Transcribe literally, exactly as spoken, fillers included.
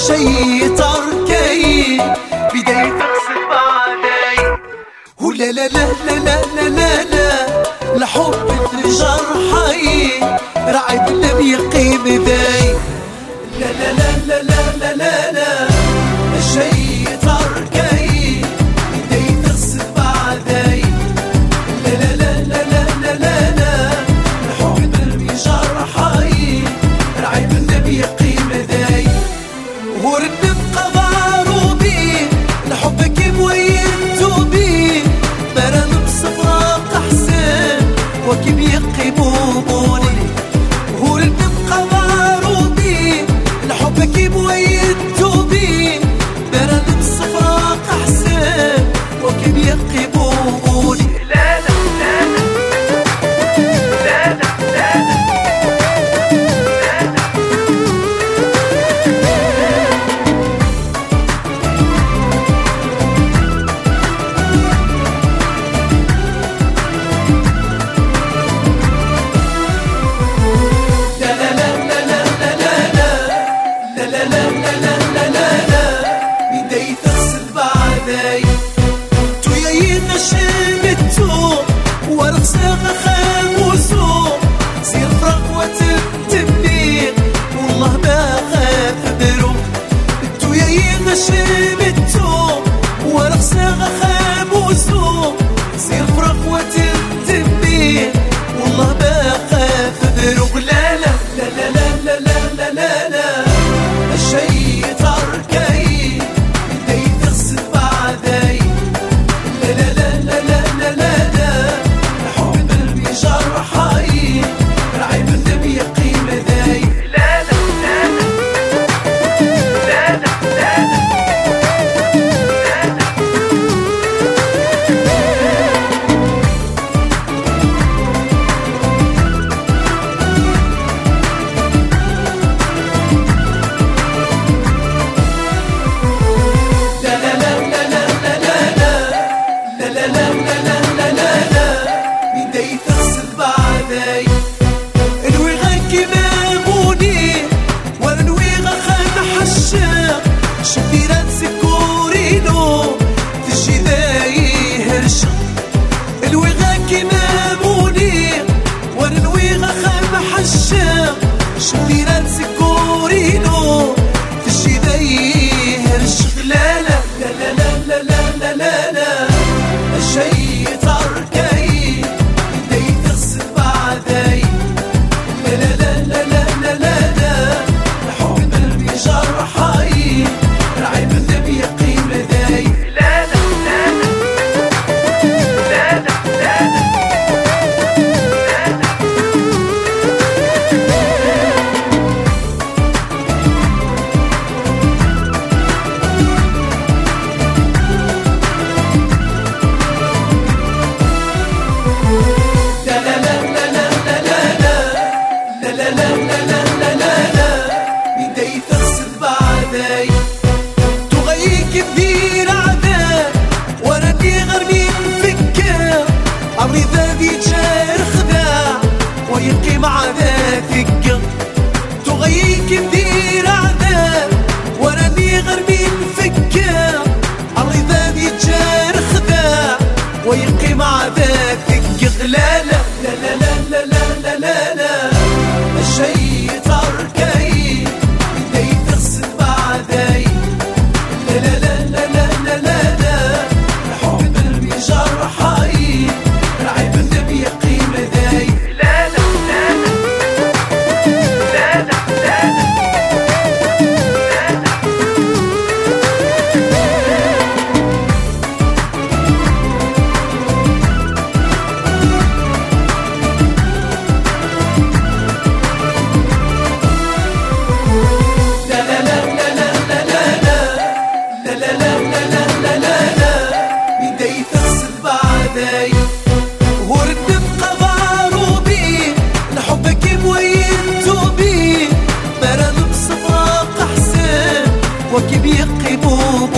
شي تركي بداية تغسل بعدي. ولا لا لا لا لا لا لا لا لحب الجرحي راعي بالنبي يقيم ذاي. لا لا لا لا لا لا لا شي تركي بداية تغسل بعدي. لا لا لا لا لا لا لا لحب الجرحي راعي بالنبي يقيم ذاي. ورنم قضارو بي لحبك موينتو بي مرام بصفراق حسين وكيم يقيموني. ورنم قضارو بي لحبك موينتو بي مرام بصفراق حسين وكيم يقيموني. لا لا لا لا لا ويقي مع ذاتك. لا لا لا لا لا لا لا لا الشي تركي بداية تغسل بعدي. لا لا لا لا لا لا لا حب قلبي جرحي راعي بالنبي يقيم ذاي. لا لا لا لا لا لا وردم قضارو بي لحبك موينتو بي مرام بصفراق حسين وكي بيقيمو